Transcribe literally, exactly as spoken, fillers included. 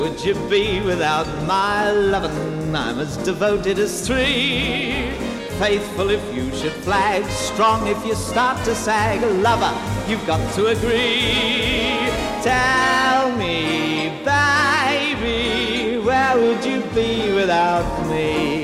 Would you be without my lovin'? I'm as devoted as three. Faithful if you should flag, strong if you start to sag. Lover, you've got to agree. Tell me, baby, where would you be without me?